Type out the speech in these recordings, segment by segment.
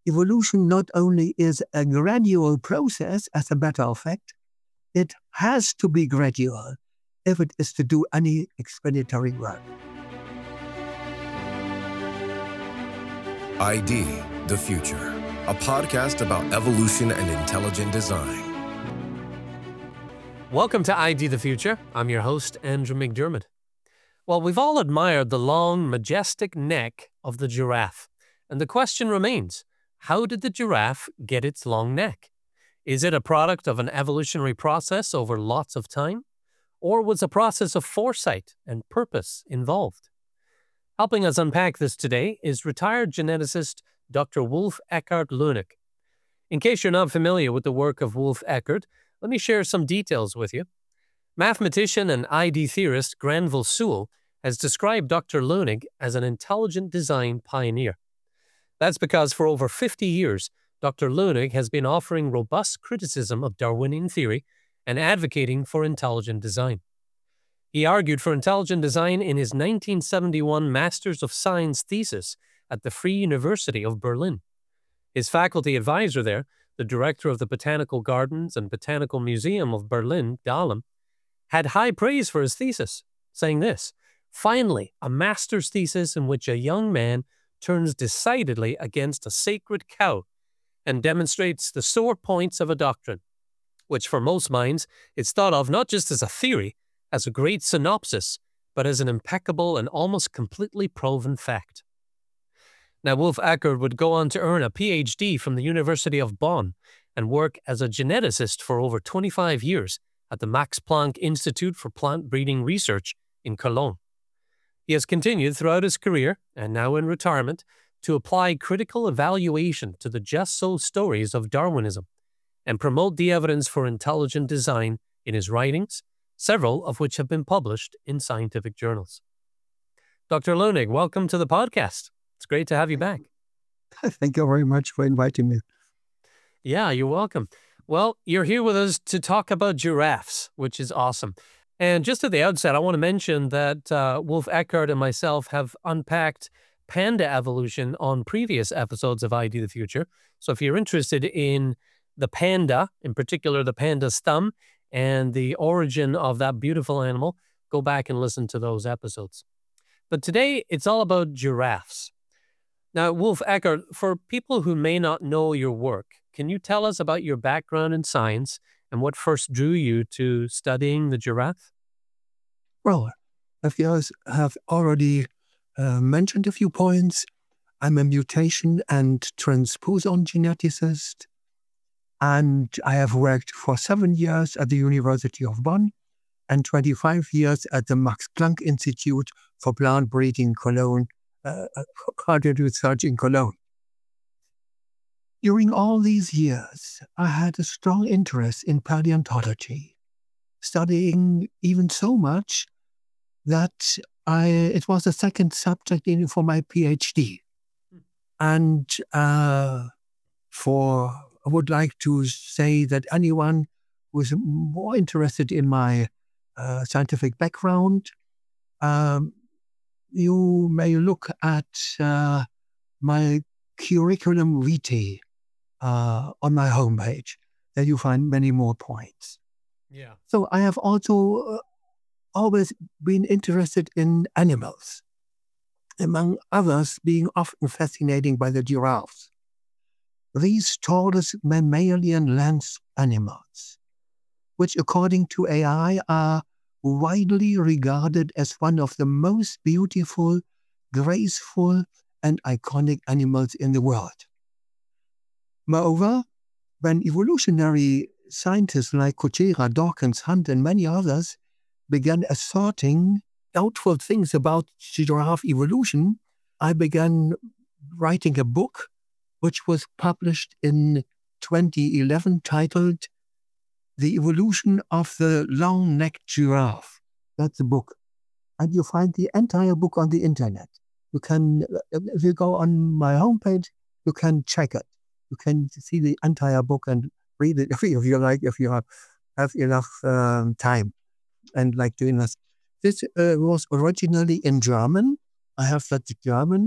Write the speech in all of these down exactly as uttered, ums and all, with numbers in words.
evolution not only is a gradual process, as a matter of fact, it has to be gradual if it is to do any explanatory work. I D, The Future, a podcast about evolution and intelligent design. Welcome to I D The Future. I'm your host, Andrew McDermott. Well, we've all admired the long, majestic neck of the giraffe. And the question remains, how did the giraffe get its long neck? Is it a product of an evolutionary process over lots of time? Or was a process of foresight and purpose involved? Helping us unpack this today is retired geneticist Doctor Wolf Eckhard Lönig. In case you're not familiar with the work of Wolf Eckhard, let me share some details with you. Mathematician and I D theorist Granville Sewell has described Doctor Lönig as an intelligent design pioneer. That's because for over fifty years, Doctor Lönig has been offering robust criticism of Darwinian theory and advocating for intelligent design. He argued for intelligent design in his nineteen seventy-one Masters of Science thesis at the Free University of Berlin. His faculty advisor there, the director of the Botanical Gardens and Botanical Museum of Berlin, Dahlem, had high praise for his thesis, saying this, "Finally, a master's thesis in which a young man turns decidedly against a sacred cow and demonstrates the sore points of a doctrine, which for most minds is thought of not just as a theory, as a great synopsis, but as an impeccable and almost completely proven fact." Now, Wolf Eckhard would go on to earn a P H D from the University of Bonn and work as a geneticist for over twenty-five years at the Max Planck Institute for Plant Breeding Research in Cologne. He has continued throughout his career, and now in retirement, to apply critical evaluation to the just-so stories of Darwinism and promote the evidence for intelligent design in his writings, several of which have been published in scientific journals. Doctor Lönig, welcome to the podcast. It's great to have you back. Thank you very much for inviting me. Yeah, you're welcome. Well, you're here with us to talk about giraffes, which is awesome. And just at the outset, I want to mention that uh, Wolf Eckhard and myself have unpacked panda evolution on previous episodes of I D The Future. So if you're interested in the panda, in particular the panda's thumb, and the origin of that beautiful animal, go back and listen to those episodes. But today, it's all about giraffes. Now, Wolf Eckhard, for people who may not know your work, can you tell us about your background in science and what first drew you to studying the giraffe? Well, as you have already uh, mentioned a few points, I'm a mutation and transposon geneticist, and I have worked for seven years at the University of Bonn and twenty-five years at the Max Planck Institute for Plant Breeding Cologne, uh, Cardiac Research in Cologne. During all these years, I had a strong interest in paleontology, studying even so much that I it was a second subject in for my P H D. And uh, for I would like to say that anyone who is more interested in my uh, scientific background, um, you may look at uh, my curriculum vitae uh, on my homepage. There you find many more points. Yeah. So I have also uh, always been interested in animals, among others being often fascinating by the giraffes. These tallest mammalian land animals, which according to A I are widely regarded as one of the most beautiful, graceful, and iconic animals in the world. Moreover, when evolutionary scientists like Kuchera, Dawkins, Hunt, and many others began asserting doubtful things about giraffe evolution, I began writing a book which was published in twenty eleven titled The Evolution of the Long-Necked Giraffe. That's the book. And you find the entire book on the internet. You can, if you go on my homepage, you can check it. You can see the entire book and read it if you like, if you have, have enough um, time and like doing this. This uh, was originally in German. I have that German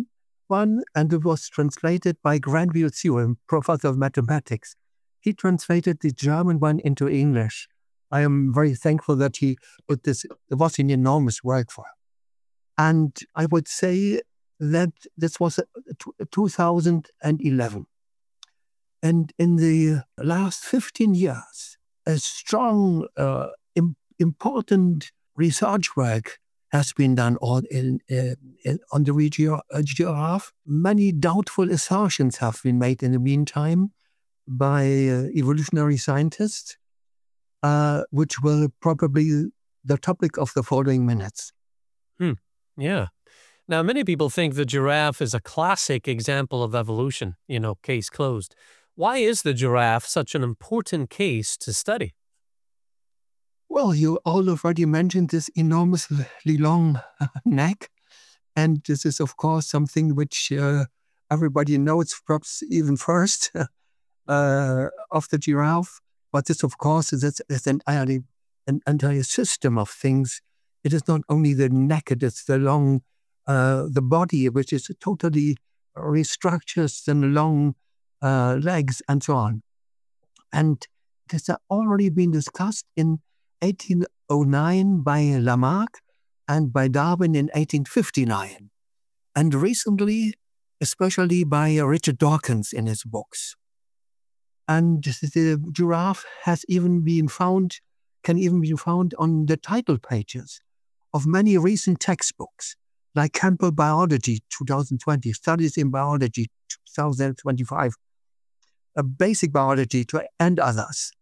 one, and it was translated by Granville Sewell, professor of mathematics. He translated the German one into English. I am very thankful that he put this. It was an enormous work for him. And I would say that this was two thousand eleven. And in the last fifteen years, a strong, uh, im- important research work has been done on, in, uh, in, on the gi- uh, giraffe. Many doubtful assertions have been made in the meantime by uh, evolutionary scientists, uh, which will probably be the topic of the following minutes. Hmm. Yeah. Now, many people think the giraffe is a classic example of evolution, you know, case closed. Why is the giraffe such an important case to study? Well, you all already mentioned this enormously long neck. And this is, of course, something which uh, everybody knows perhaps even first uh, of the giraffe. But this, of course, is, is entirely an entire system of things. It is not only the neck, it is the long, uh, the body, which is totally restructured, and long uh, legs and so on. And this has already been discussed in eighteen oh nine by Lamarck and by Darwin in eighteen fifty-nine. And recently, especially by Richard Dawkins in his books. And the giraffe has even been found, can even be found on the title pages of many recent textbooks, like Campbell Biology twenty twenty, Studies in Biology twenty twenty-five, a Basic Biology, and others.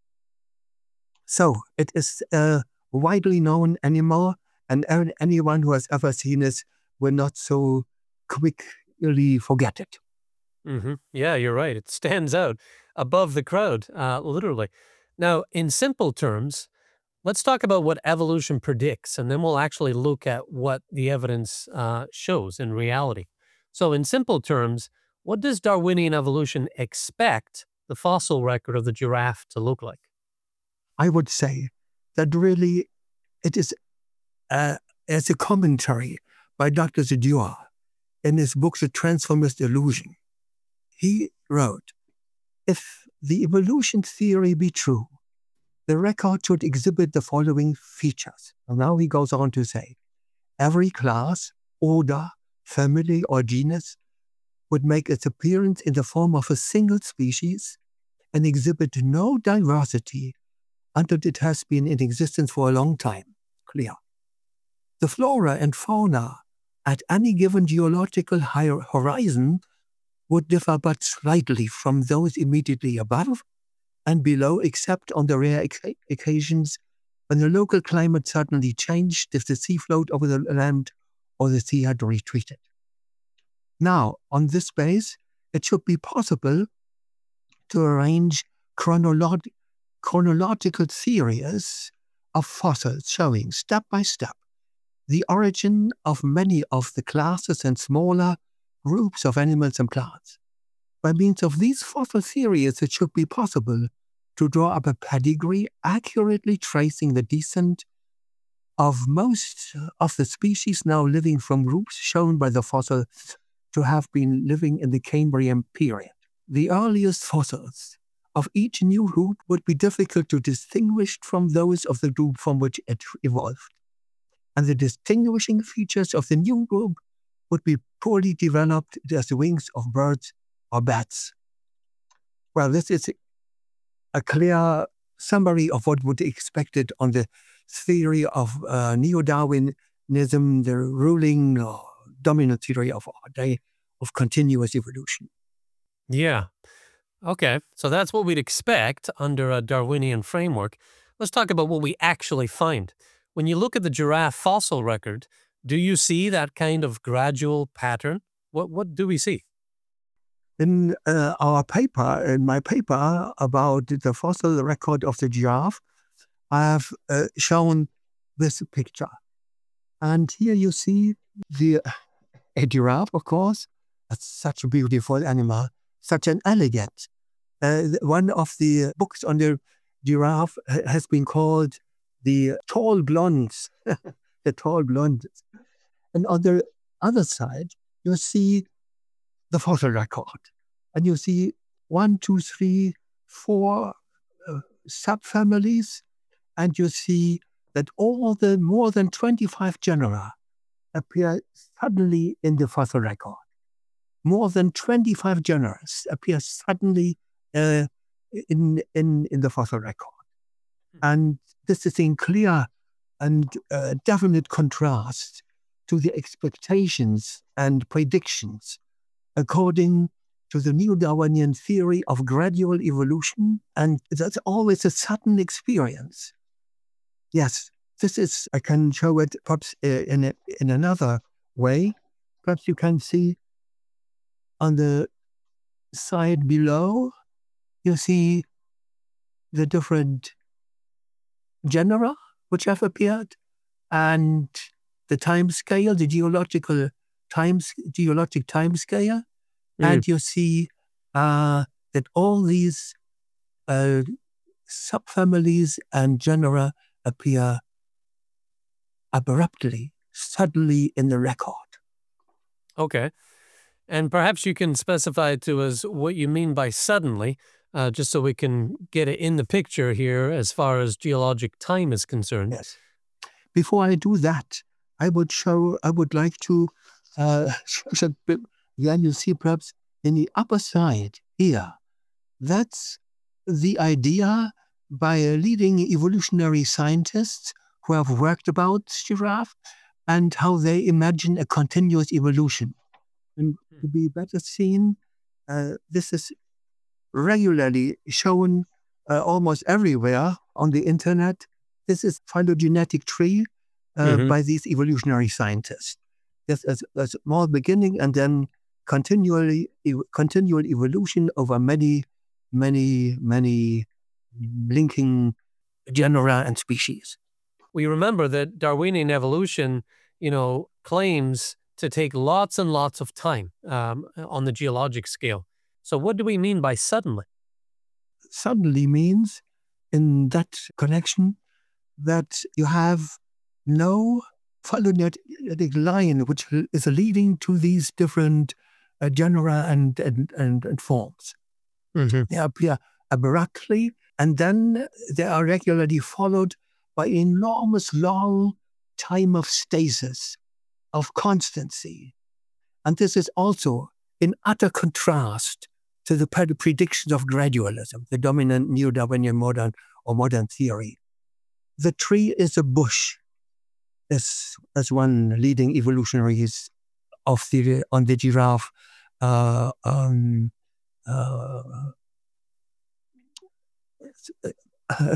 So it is a widely known animal, and anyone who has ever seen it will not so quickly forget it. Mm-hmm. Yeah, you're right. It stands out above the crowd, uh, literally. Now, in simple terms, let's talk about what evolution predicts, and then we'll actually look at what the evidence uh, shows in reality. So in simple terms, what does Darwinian evolution expect the fossil record of the giraffe to look like? I would say that really it is uh, as a commentary by Doctor Zedua in his book, The Transformist Illusion. He wrote, if the evolution theory be true, the record should exhibit the following features. And now he goes on to say, every class, order, family, or genus would make its appearance in the form of a single species and exhibit no diversity until it has been in existence for a long time. Clear. The flora and fauna at any given geological horizon would differ but slightly from those immediately above and below, except on the rare occasions when the local climate suddenly changed, if the sea flowed over the land or the sea had retreated. Now, on this base, it should be possible to arrange chronolog- chronological series of fossils showing step by step the origin of many of the classes and smaller groups of animals and plants. By means of these fossil series, it should be possible to draw up a pedigree accurately tracing the descent of most of the species now living from groups shown by the fossil to have been living in the Cambrian period. The earliest fossils of each new group would be difficult to distinguish from those of the group from which it evolved. And the distinguishing features of the new group would be poorly developed as the wings of birds or bats. Well, this is a clear summary of what would be expected on the theory of uh, neo-Darwinism, the ruling or dominant theory of our day of continuous evolution. Yeah. Okay. So that's what we'd expect under a Darwinian framework. Let's talk about what we actually find. When you look at the giraffe fossil record, do you see that kind of gradual pattern? What what do we see? In uh, our paper, in my paper about the fossil record of the giraffe, I have uh, shown this picture. And here you see the a giraffe, of course. That's such a beautiful animal, such an elegant. Uh, one of the books on the giraffe has been called The Tall Blondes, the Tall Blondes. And on the other side, you see the fossil record. And you see one, two, three, four uh, subfamilies, and you see that all the more than twenty-five genera appear suddenly in the fossil record. More than twenty-five genera appear suddenly uh, in, in, in the fossil record. And this is in clear and uh, definite contrast to the expectations and predictions according to the neo-Darwinian theory of gradual evolution, and that's always a sudden experience. Yes, this is, I can show it perhaps uh, in, a, in another way. Perhaps you can see on the side below, you see the different genera which have appeared and the time scale, the geological time, geologic time scale. Mm. And you see uh, that all these uh, subfamilies and genera appear abruptly, suddenly in the record. Okay. And perhaps you can specify to us what you mean by suddenly, uh, just so we can get it in the picture here as far as geologic time is concerned. Yes. Before I do that, I would show, I would like to, uh, then you see perhaps in the upper side here, that's the idea by a leading evolutionary scientists who have worked about giraffe and how they imagine a continuous evolution. And to be better seen, uh, this is regularly shown uh, almost everywhere on the internet. This is phylogenetic tree uh, mm-hmm. by these evolutionary scientists. There's a, a small beginning and then continually e- continual evolution over many, many, many linking genera and species. We remember that Darwinian evolution, you know, claims to take lots and lots of time um, on the geologic scale. So what do we mean by suddenly? Suddenly means, in that connection, that you have no phylogenetic line which is leading to these different uh, genera and, and, and, and forms. Mm-hmm. They appear abruptly, and then they are regularly followed by enormous long time of stasis, of constancy. And this is also in utter contrast to the predictions of gradualism, the dominant neo-Darwinian modern or modern theory. The tree is a bush, as, as one leading evolutionaries of the, on the giraffe uh, um, uh, uh,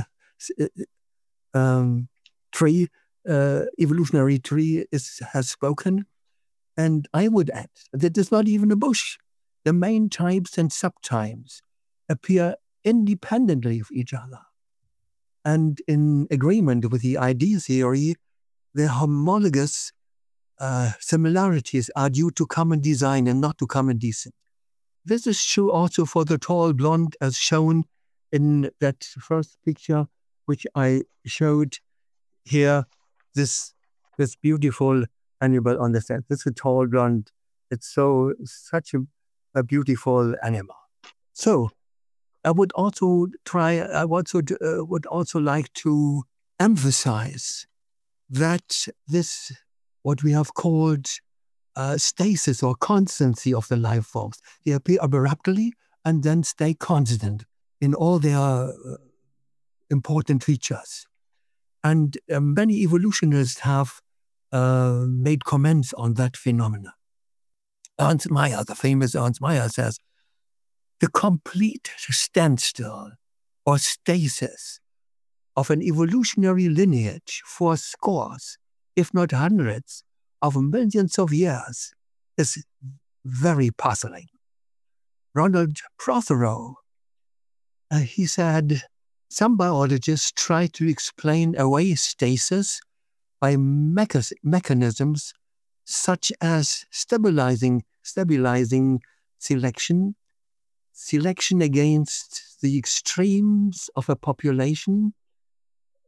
um, tree, uh, evolutionary tree is, has spoken. And I would add that it's not even a bush. The main types and subtypes appear independently of each other. And in agreement with the I D theory, the homologous uh, similarities are due to common design and not to common descent. This is true also for the tall blonde as shown in that first picture, which I showed here, this, this beautiful animal on the set. This is a tall blonde. It's so, such a, a beautiful animal. So I would also try, I also uh, would also like to emphasize that this, what we have called uh, stasis or constancy of the life forms, they appear abruptly and then stay constant in all their uh, important features. And uh, many evolutionists have uh, made comments on that phenomenon. Ernst Mayr, the famous Ernst Mayr, says, the complete standstill or stasis of an evolutionary lineage for scores, if not hundreds, of millions of years is very puzzling. Ronald Prothero, uh, he said, some biologists try to explain away stasis by mecha- mechanisms such as stabilizing, stabilizing selection, selection against the extremes of a population,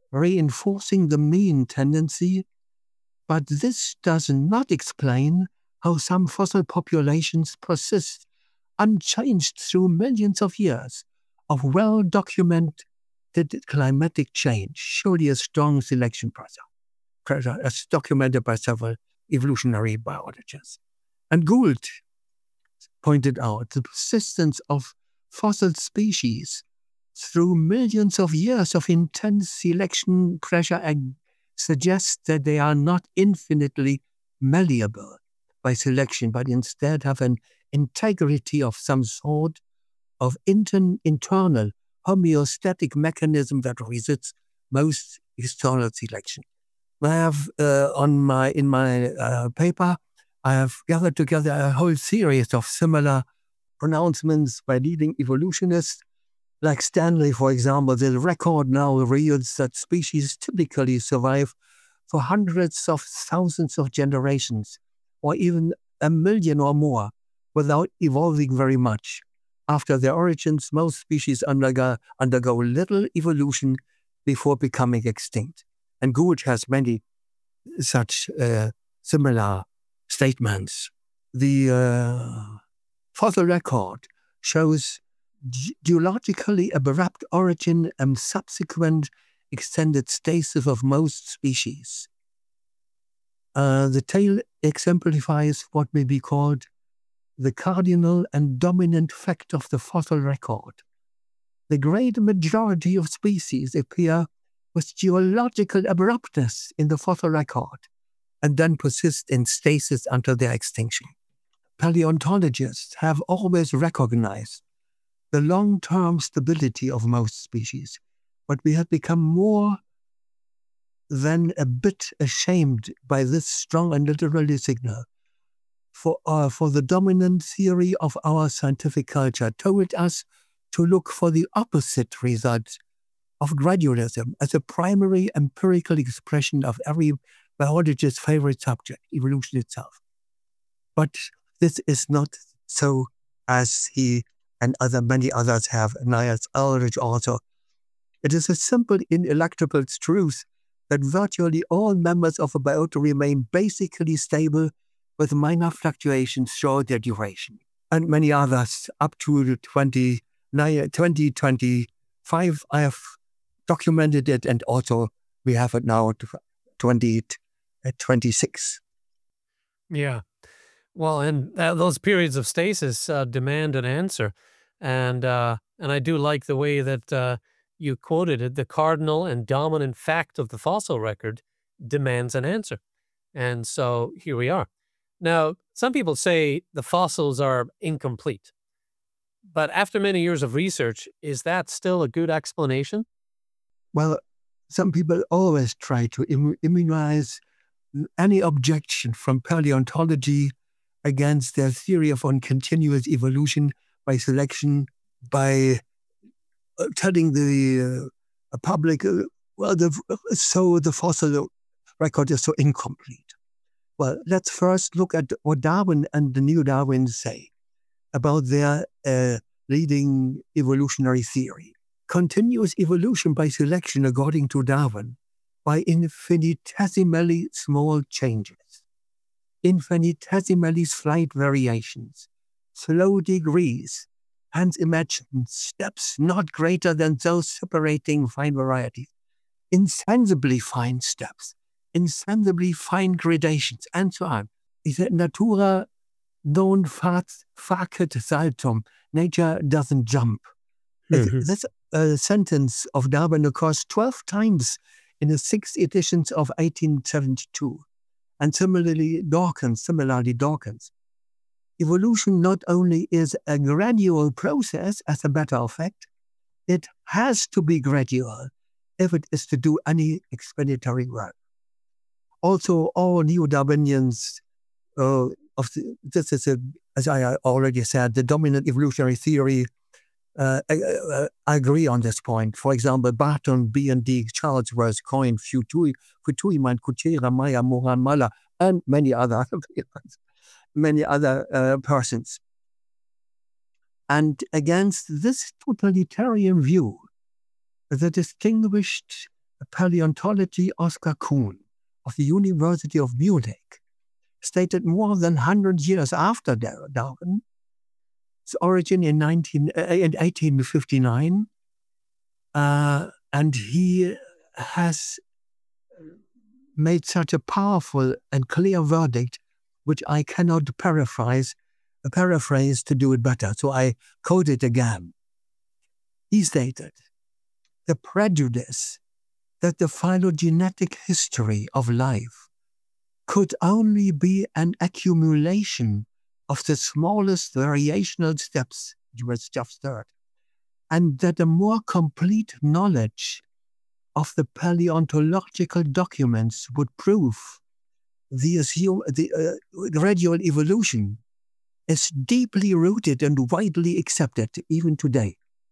reinforcing the mean tendency, but this does not explain how some fossil populations persist unchanged through millions of years of well-documented climatic change, surely a strong selection process, as documented by several evolutionary biologists. And Gould pointed out the persistence of fossil species through millions of years of intense selection pressure and suggests that they are not infinitely malleable by selection, but instead have an integrity of some sort of inter- internal homeostatic mechanism that resists most external selection. I have uh, on my in my uh, paper, I have gathered together a whole series of similar pronouncements by leading evolutionists, like Stanley, for example. The record now reveals that species typically survive for hundreds of thousands of generations, or even a million or more, without evolving very much. After their origins, most species undergo, undergo little evolution before becoming extinct. And Gould has many such uh, similar statements. The uh, fossil record shows ge- geologically abrupt origin and subsequent extended stasis of most species. Uh, the tale exemplifies what may be called the cardinal and dominant fact of the fossil record. The great majority of species appear with geological abruptness in the fossil record and then persist in stasis until their extinction. Paleontologists have always recognized the long-term stability of most species, but we have become more than a bit ashamed by this strong and literary signal. For, uh, for the dominant theory of our scientific culture told us to look for the opposite result of gradualism as a primary empirical expression of every biologist's favorite subject, evolution itself. But this is not so, as he and other many others have, Niels Eldredge also. It is a simple, ineluctable truth that virtually all members of a biota remain basically stable with minor fluctuations throughout their duration. And many others, up to twenty twenty-five, I have documented it, and also we have it now to twenty twenty-six. Yeah. Well, and uh, those periods of stasis uh, demand an answer. And uh, and I do like the way that uh, you quoted it. The cardinal and dominant fact of the fossil record demands an answer. And so here we are. Now, some people say the fossils are incomplete. But after many years of research, is that still a good explanation? Well, some people always try to Im- immunize any objection from paleontology against their theory of continuous evolution by selection, by uh, telling the uh, public, uh, well, the, so the fossil record is so incomplete. Well, let's first look at what Darwin and the New Darwin say about their uh, leading evolutionary theory. Continuous evolution by selection, according to Darwin, by infinitesimally small changes, infinitesimally slight variations, slow degrees, hence imagine steps not greater than those separating fine varieties, insensibly fine steps, insensibly fine gradations, and so on. He said, Natura non facet saltum. Nature doesn't jump. Mm-hmm. This uh, sentence of Darwin occurs twelve times in the six editions of eighteen seventy-two. And similarly, Dawkins, similarly Dawkins. Evolution not only is a gradual process, as a matter of fact, it has to be gradual if it is to do any explanatory work. Also, all neo-Darwinians, uh, of the, this is, a, as I already said, the dominant evolutionary theory. Uh, I, uh, I agree on this point. For example, Barton, B and D, Charlesworth, Coyne, Futui, Futuiman, Kutera, Maya, Moran, Muller, and many other many other uh, persons. And against this totalitarian view, the distinguished paleontologist Oskar Kuhn of the University of Munich stated more than one hundred years after Darwin, its origin in, nineteen, uh, in eighteen fifty-nine, uh, and he has made such a powerful and clear verdict, which I cannot paraphrase, paraphrase to do it better. So I quote it again. He stated, "The prejudice that the phylogenetic history of life could only be an accumulation of the smallest variational steps," you were just third, "and that a more complete knowledge of the paleontological documents would prove the, assume, the uh, gradual evolution is deeply rooted and widely accepted even today.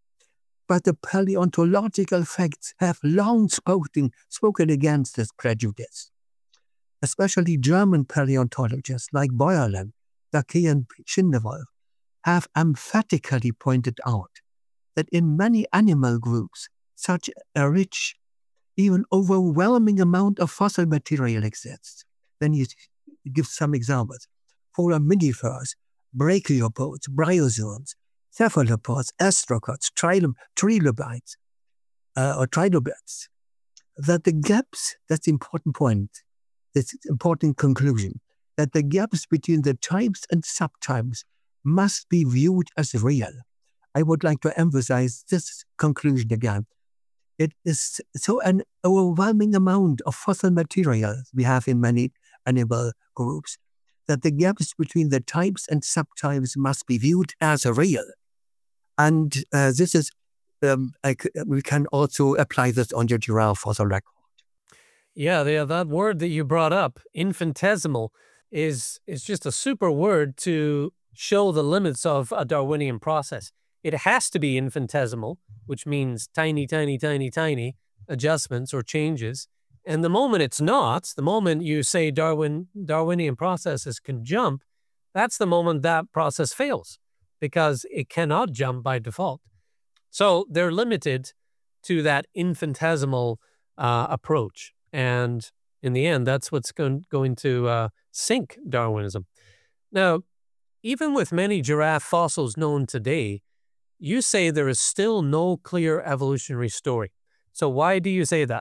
But the paleontological facts have long spoken, spoken against this prejudice. Especially German paleontologists like Beuerlein, Dacquet and Schindewolf have emphatically pointed out that in many animal groups, such a rich, even overwhelming amount of fossil material exists." Then he gives some examples. Foraminifers, brachiopods, bryozoans, cephalopods, astrocots, trilom- trilobites, uh, or trilobites. That the gaps, that's the important point, that's the important conclusion, that the gaps between the types and subtypes must be viewed as real. I would like to emphasize this conclusion again. It is so an overwhelming amount of fossil material we have in many animal groups that the gaps between the types and subtypes must be viewed as real. And uh, this is, um, I, we can also apply this on your giraffe fossil record. Yeah, the, that word that you brought up, infinitesimal, is, is just a super word to show the limits of a Darwinian process. It has to be infinitesimal, which means tiny, tiny, tiny, tiny adjustments or changes. And the moment it's not, the moment you say Darwin Darwinian processes can jump, that's the moment that process fails, because it cannot jump by default. So they're limited to that infinitesimal uh, approach. And in the end, that's what's going, going to uh, sink Darwinism. Now, even with many giraffe fossils known today, you say there is still no clear evolutionary story. So why do you say that?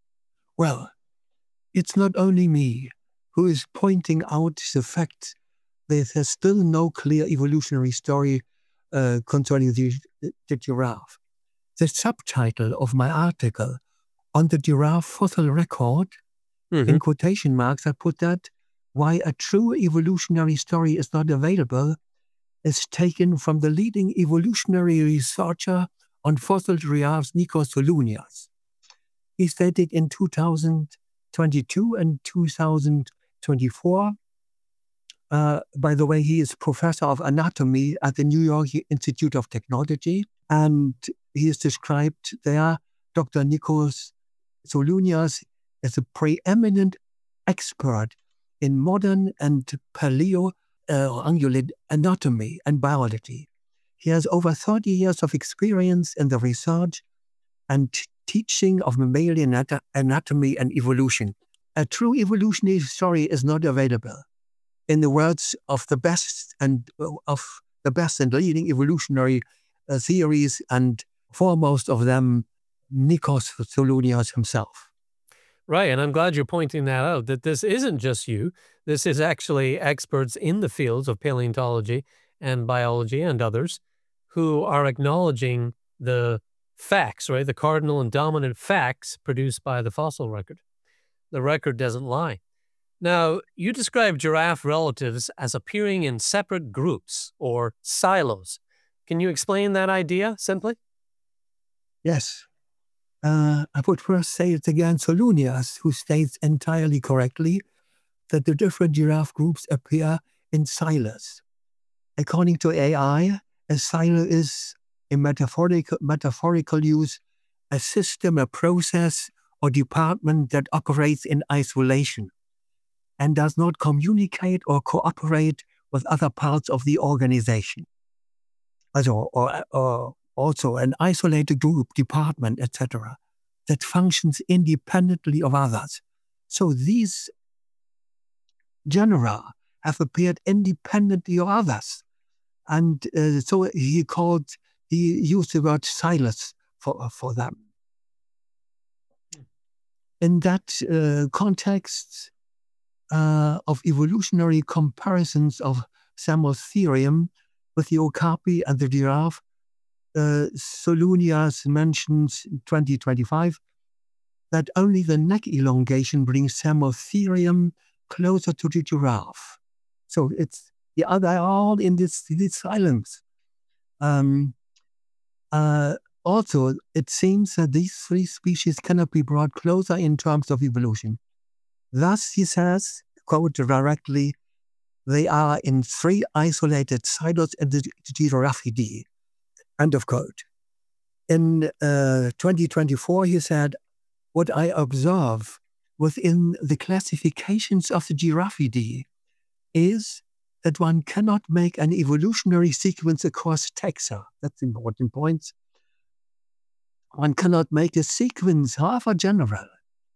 Well, it's not only me who is pointing out the fact that there's still no clear evolutionary story uh, concerning the, the giraffe. The subtitle of my article on the giraffe fossil record, mm-hmm. in quotation marks, I put that, "Why a true evolutionary story is not available," is taken from the leading evolutionary researcher on fossil giraffes, Nikos Solonias. He stated in two thousand twenty-two and two thousand twenty-four, uh, by the way, he is professor of anatomy at the New York Institute of Technology, and he is described there, Doctor Nikos Solonias, as a preeminent expert in modern and paleo uh, ungulate anatomy and biology. He has over thirty years of experience in the research and t- teaching of mammalian anat- anatomy and evolution. A true evolutionary story is not available. In the words of the best and uh, of the best and leading evolutionary uh, theories, and foremost of them, Nikos Solonias himself. Right, and I'm glad you're pointing that out, that this isn't just you. This is actually experts in the fields of paleontology and biology and others who are acknowledging the facts, right? The cardinal and dominant facts produced by the fossil record. The record doesn't lie. Now, you describe giraffe relatives as appearing in separate groups or silos. Can you explain that idea simply? Yes. Uh, I would first say it again, Solonias, who states entirely correctly that the different giraffe groups appear in silos. According to A I, a silo is, in metaphorical, metaphorical use, a system, a process, or department that operates in isolation and does not communicate or cooperate with other parts of the organization. Also, or, or also an isolated group, department, et cetera, that functions independently of others. So these genera have appeared independently of others. And uh, so he called, he used the word silence for, for them. In that uh, context uh, of evolutionary comparisons of Samotherium with the okapi and the giraffe, uh, Solunias mentions in twenty twenty-five that only the neck elongation brings Samotherium closer to the giraffe. So it's the other all in this, this silence. Um, uh, also, it seems that these three species cannot be brought closer in terms of evolution. Thus, he says, quote directly, they are in three isolated silos in the Giraffidae, end of quote. In uh, twenty twenty-four, he said, what I observe within the classifications of the Giraffidae is that one cannot make an evolutionary sequence across taxa. That's an important point. One cannot make a sequence, however general.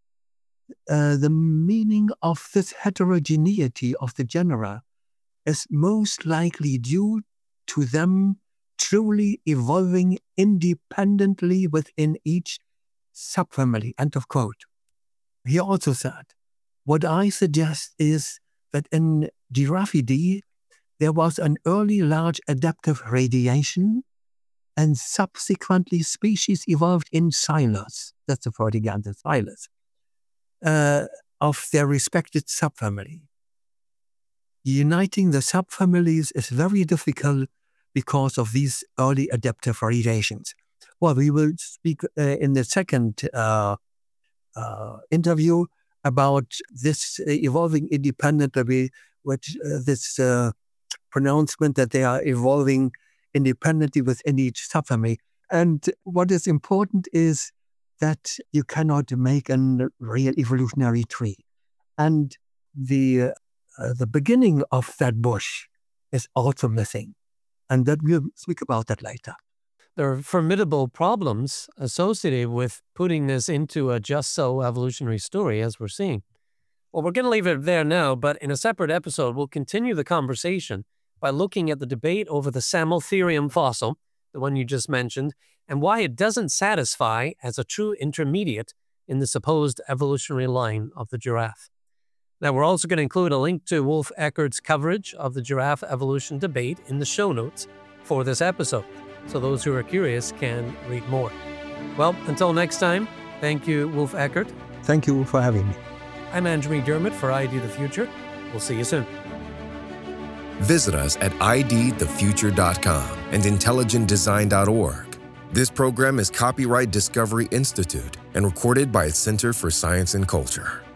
Uh, the meaning of this heterogeneity of the genera is most likely due to them truly evolving independently within each subfamily, end of quote. He also said, what I suggest is that in Giraffidae, there was an early large adaptive radiation and subsequently species evolved in silos, that's the Freudian silos, uh, of their respected subfamily. Uniting the subfamilies is very difficult because of these early adaptive radiations. Well, we will speak uh, in the second uh, uh, interview about this uh, evolving independently, which uh, this uh, pronouncement that they are evolving independently within each subfamily. And what is important is that you cannot make a real evolutionary tree. And the uh, uh, the beginning of that bush is also missing. And that we'll speak about that later. There are formidable problems associated with putting this into a just so evolutionary story, as we're seeing. Well, we're going to leave it there now, but in a separate episode, we'll continue the conversation by looking at the debate over the Samotherium fossil, the one you just mentioned, and why it doesn't satisfy as a true intermediate in the supposed evolutionary line of the giraffe. Now, we're also going to include a link to Wolf Eckert's coverage of the giraffe evolution debate in the show notes for this episode, so those who are curious can read more. Well, until next time, thank you, Wolf Eckert. Thank you for having me. I'm Andrew McDermott for I D The Future. We'll see you soon. Visit us at I D the future dot com and intelligent design dot org. This program is copyright Discovery Institute and recorded by its Center for Science and Culture.